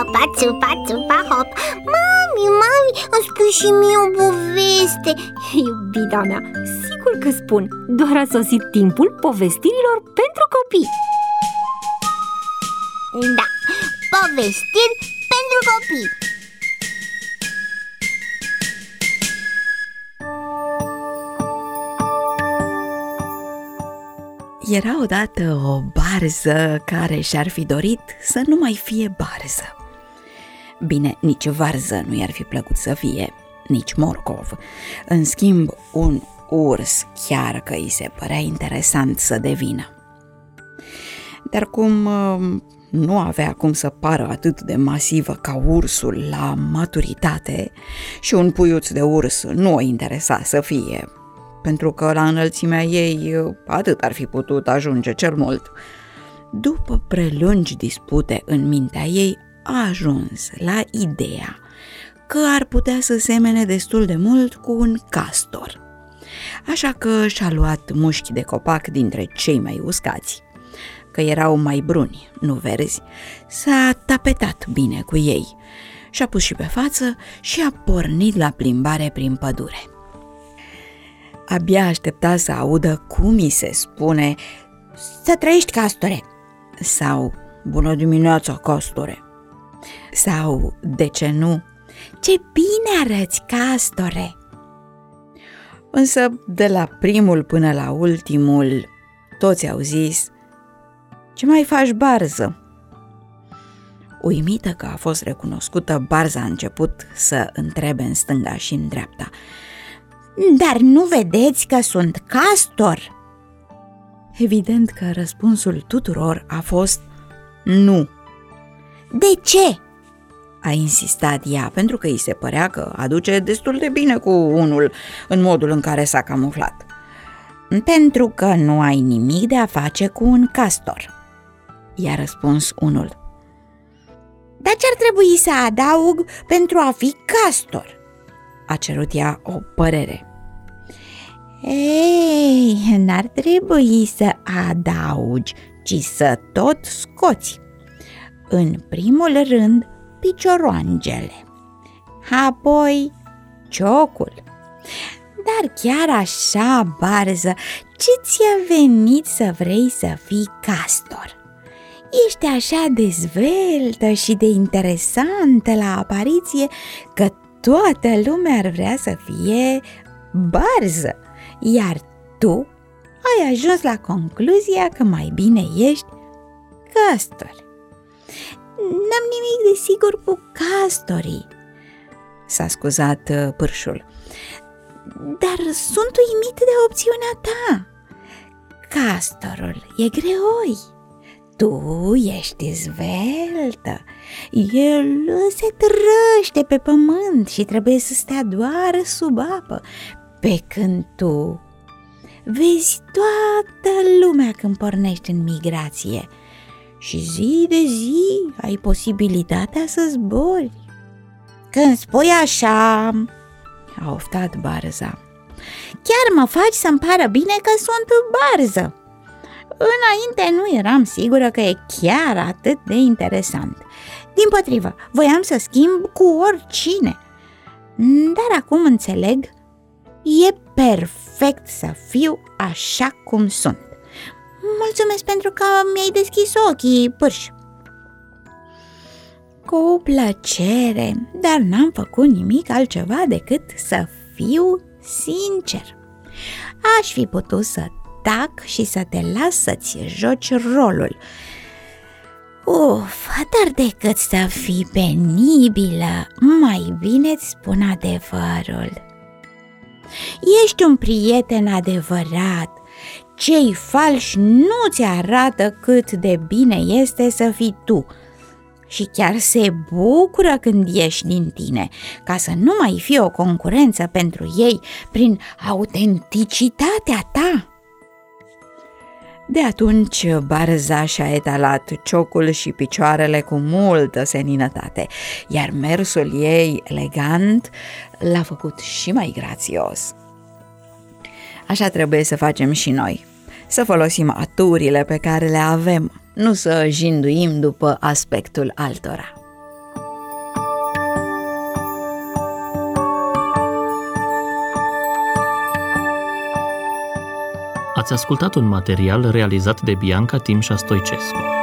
țupa, țupa, țupa, hop. Mami, îmi spui și mie o poveste. Iubita mea, sigur că spun. Doar a sosit timpul povestirilor pentru copii. Da, povestiri pentru copii. Era odată o barză care și-ar fi dorit să nu mai fie barză. Bine, nici varză nu i-ar fi plăcut să fie, nici morcov. În schimb, un urs chiar că îi se părea interesant să devină. Dar cum nu avea cum să pară atât de masivă ca ursul la maturitate și un puiuț de urs nu o interesa să fie, pentru că la înălțimea ei atât ar fi putut ajunge cel mult. După prelungi dispute în mintea ei, a ajuns la ideea că ar putea să semene destul de mult cu un castor. Așa că și-a luat mușchi de copac dintre cei mai uscați, că erau mai bruni, nu verzi, s-a tapetat bine cu ei, și-a pus și pe față și a pornit la plimbare prin pădure. Abia aștepta să audă cum i se spune Să trăiești, castore, sau bună dimineața, castore, sau, de ce nu, ce bine arăți, castore. Însă de la primul până la ultimul toți au zis ce mai faci, barză? Uimită că a fost recunoscută, barza a început să întrebe în stânga și în dreapta. Dar nu vedeți că sunt castor? Evident că răspunsul tuturor a fost nu. De ce? A insistat ea, pentru că îi se părea că aduce destul de bine cu unul în modul în care s-a camuflat. Pentru că nu ai nimic de a face cu un castor, i-a răspuns unul. Dar ce-ar trebui să adaug pentru a fi castor? A cerut ea o părere. Ei, n-ar trebui să adaugi, ci să tot scoți. În primul rând, picioroangele, apoi ciocul. Dar chiar așa, barză, ce ți-a venit să vrei să fii castor? Ești așa de zveltă și de interesantă la apariție că toată lumea ar vrea să fie barză, iar tu ai ajuns la concluzia că mai bine ești castor. N-am nimic de sigur cu castorii, s-a scuzat pârșul. Dar sunt uimit de opțiunea ta. Castorul e greoi, tu ești zveltă, el se trăște pe pământ și trebuie să stea doar sub apă, pe când tu vezi toată lumea când pornești în migrație și zi de zi ai posibilitatea să zbori. Când spui așa, a oftat barza, chiar mă faci să-mi pară bine că sunt barză. Înainte nu eram sigură că e chiar atât de interesant. Dimpotrivă, voiam să schimb cu oricine. Dar acum înțeleg, e perfect să fiu așa cum sunt. Mulțumesc pentru că mi-ai deschis ochii, pârș. Cu plăcere, dar n-am făcut nimic altceva decât să fiu sincer. Aș fi putut să tac și să te las să-ți joci rolul. Dar decât să fii penibilă, mai bine-ți spun adevărul. Ești un prieten adevărat. Cei falși nu ți arată cât de bine este să fii tu și chiar se bucură când ieși din tine, ca să nu mai fie o concurență pentru ei prin autenticitatea ta. De atunci barza și-a etalat ciocul și picioarele cu multă seninătate, iar mersul ei elegant l-a făcut și mai grațios. Așa trebuie să facem și noi, să folosim aturile pe care le avem, nu să jinduim după aspectul altora. Ați ascultat un material realizat de Bianca Timșa Stoicescu.